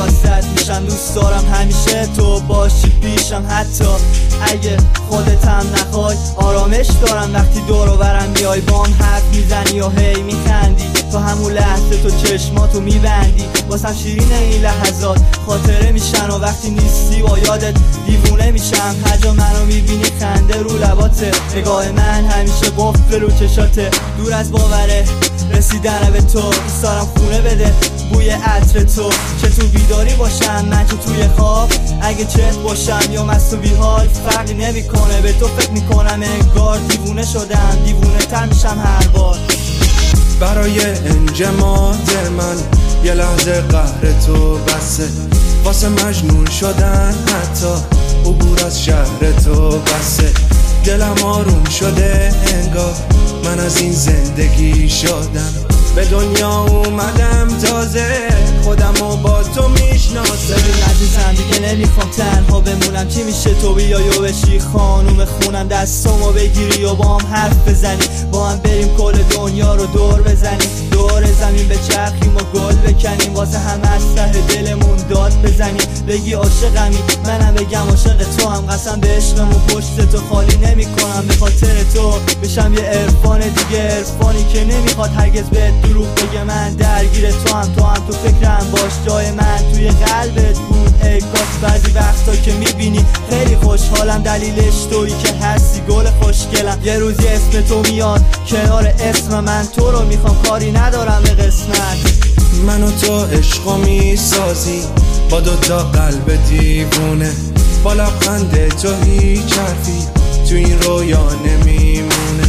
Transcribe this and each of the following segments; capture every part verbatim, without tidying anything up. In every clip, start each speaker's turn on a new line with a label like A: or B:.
A: واسط میشم. دوست دارم همیشه تو باشی پیشم، حتی اگه خودت هم نخوای. آرامش دارم وقتی دور و برم میای، بام حرف میزنی و هی میخندی. تو همون لحظه تو چشماتو میبندی، واسم شیرین این لحظات خاطره میشن. و وقتی نیستی با یادت دیوونه میشم. هر جا منو میبینی خنده رو لباته، نگاه من همیشه قفل رو چشاته. دور از باوره رسیدن به تو، دوست دارم خونه بده بوی عطر تو. چه تو بیداری باشم من چه توی خواب، اگه چت باشم یا مست و بیحال فرقی نمیکنه. به تو فکر میکنم انگار دیوونه شدم، دیوونه تر میشم هر بار.
B: برای انجماد من یه لحظه قهر تو بسه، واسه مجنون شدن حتی عبور از شهر تو بسه. دلم آروم شده انگار من از این زندگی شدم، به دنیا اومدم تازه خودمو با تو میشناسم.
A: ببین عزیزم دیگه نمیخوام تنها بمونم، چی میشه تو بیای و بشی خانوم خونم، دستامو بگیری و با هم حرف بزنی، با هم بریم کل دنیا رو دور بزنیم، دور زمین به چرخیم و گل بکنیم، واسه همه از ته دلمون داد بزنیم. بگی عاشقمی منم بگم عاشق تو هم، قسم به عشقمون پشت تو خالی نمیکنم. به خاطر تو بشم یه عرفان دیگه، عرفانی که نمیخواد هرگز بهت دروغ بگه. من درگیر تو هم، تو هم تو فکرم باش، جای من توی قلبت بود ای کاش. بعضی وقتا که میبینی خیلی خوشحالم، دلیلش تویی که هستی گل خوشگلم. یه روزی اسم تو میاد کنار اسم من، تو رو میخوام کاری ندارم به قسمت.
B: من و تو عشقو میسازی با دوتا قلب دیوونه، با لبخند تو هیچ حرفی تو این رویا نمیمونه.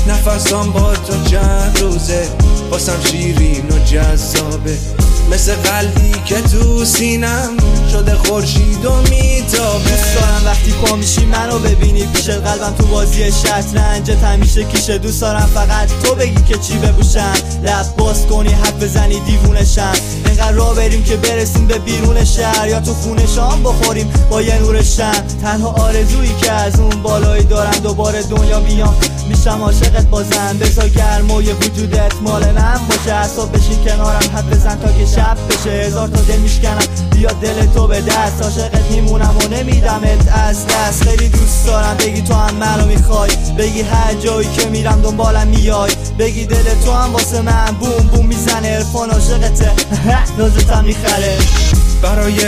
B: نفسام با تو چند روزه واسم شیرین و جذابه، مثل قلبی که تو سینم شده خورشید و میتابه.
A: دوست دارم وقتی پا میشی منو ببینی پیش قلبم تو بازی شطرنجت همیشه کیشه. دوست دارم فقط تو بگی که چی بپوشم، لب باز کنی حرف بزنی دیوونشم. اینقدر راه بریم که برسیم به بیرون شهر، یا تو خونه شام بخوریم با یه نور شمع. تنها آرزویی که از اون بالایی دارم دوباره دنیا بیام میشم عاشقت بازم. بذار گرمای وجودت مال من باشه، اعصاب بشین کنارم حد بزن تا که شب بشه. هزار تا دل میشکنم بیا دل تو به دست، عاشقت میمونم و نمیدمت از دست. خیلی دوست دارم بگی تو هم منو میخوای، بگی هر جایی که میرم دنبالم میای، بگی دل تو هم واسه من بوم بوم میزنه. عرفان عاشقته نازتم میخره.
B: برای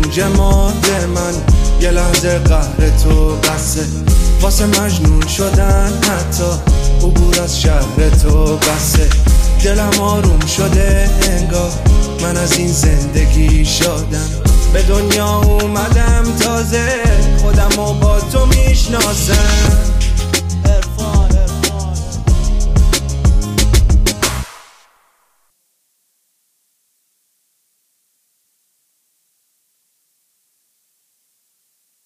B: انجماد من یه لحظه قهر تو بسه، واسه مجنون شدن حتی عبور از شهر تو بسه. دلم آروم شده انگار من از این زندگی شدم، به دنیا اومدم تازه خودمو با تو میشناسم.